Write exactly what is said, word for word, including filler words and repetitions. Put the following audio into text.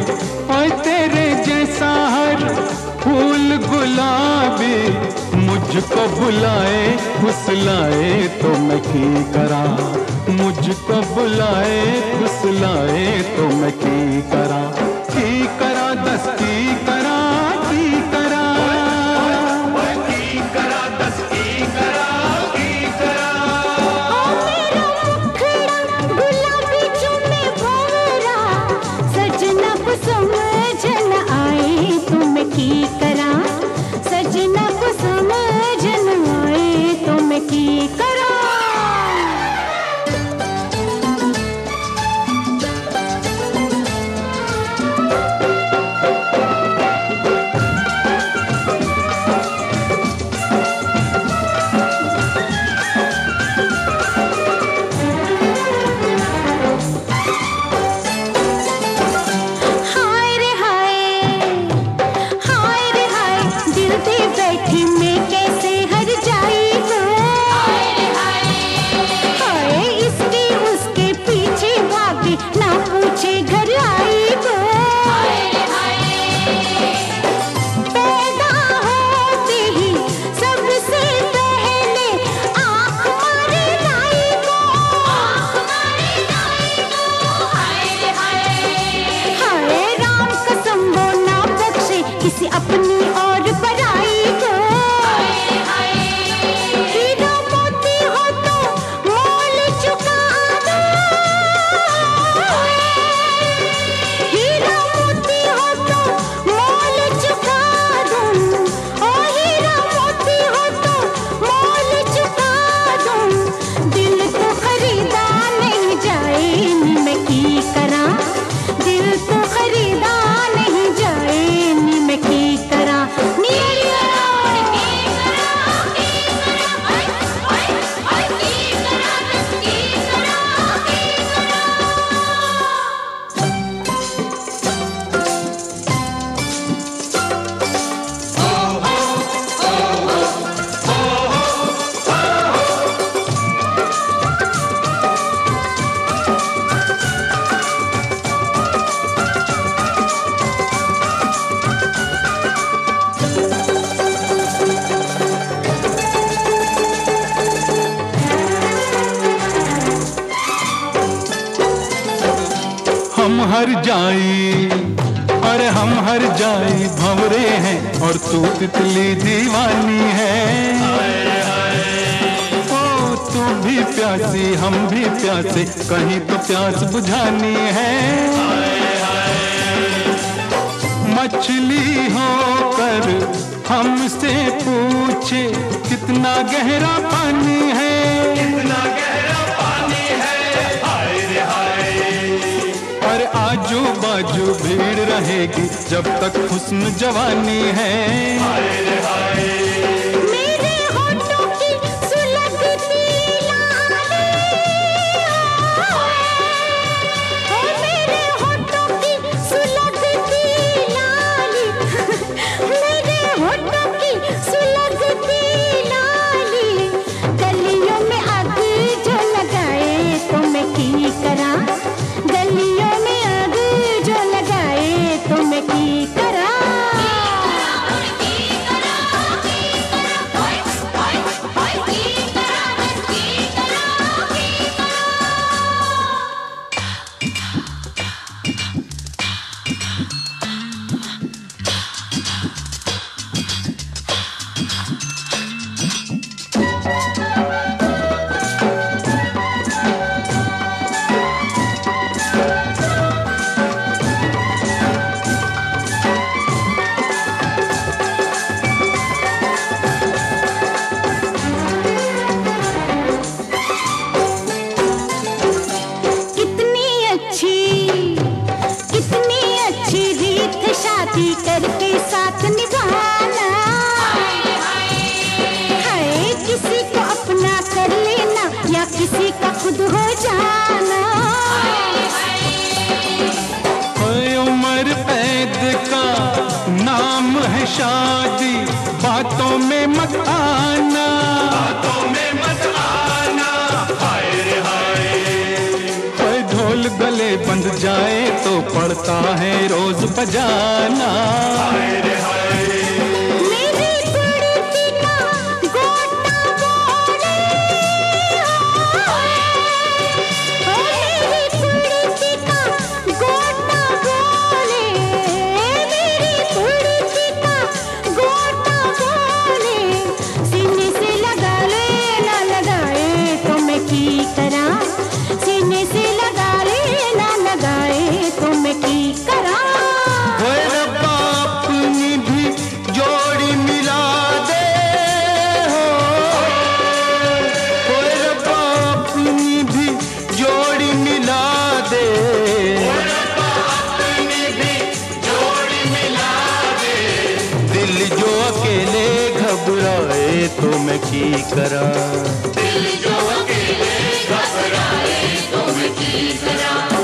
और तेरे जैसा हर फूल गुलाबी मुझको बुलाए फुसलाए तो मैं की करा, मुझको बुलाए फुसलाए तो मैं की करा, की करा दस की करा की करा की करा दस की करा की करा। ओ मेरा मुखड़ा गुलाबी चुमे भौरा, सजना को समझ न आए तो मैं की करा, सजना को समझ न आए तो मैं की करा। हम हर जाई और हम हर जाई भंवरे हैं और तू तितली दीवानी है। ओ तू भी प्यासी हम भी प्यासे कहीं तो प्यास बुझानी है। मछली होकर हमसे पूछे कितना गहरा पानी है, कितना गहरा पानी है। हाय रे हाय और आजू बाजू भीड़ रहेगी जब तक हुस्न जवानी है। हाय रे हाय मेरे होठों की सुलगती लाली, ओ मेरे होठों की सुलगती लाली, मेरे होठों की सुलगती लाली, गलियों में आग जो लगाए तो मैं की करा, गलियों में आग जो लगाए तो मैं की करा। शादी करके साथ निभाना है, किसी को अपना कर लेना या किसी का खुद हो जाना। उम्र पैद का नाम है शादी, बातों में मत आना, बातों में मत आना। हाय रे हाय ढोल गले बंध जाए तो पड़ता है रोज बजाना। घबराए तो मैं की करा, दिल जो अकेले घबराए तो मैं की करा।